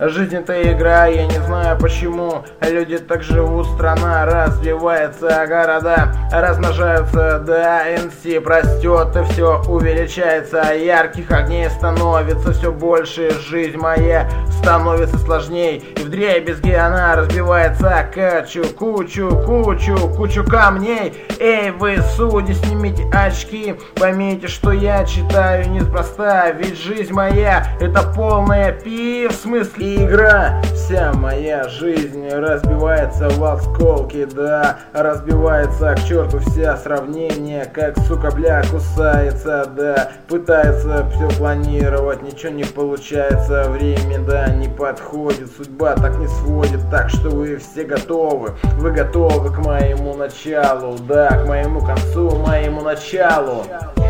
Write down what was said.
Жизнь это игра, я не знаю почему люди так живут, страна развивается, города размножаются, да, НС растет и все увеличается, ярких огней становится все больше, жизнь моя становится сложней, и вдребезги она разбивается, кучу камней. Эй, вы судьи, снимите очки, поймите, что я читаю неспроста, ведь жизнь моя это полная в смысле игра. Вся моя жизнь разбивается в осколки, да, разбивается к черту вся сравнение, как сука бля кусается, да, пытается все планировать, ничего не получается, время, да, не подходит, судьба так не сводит, так что вы все готовы, вы готовы к моему началу, да, к моему концу, моему началу.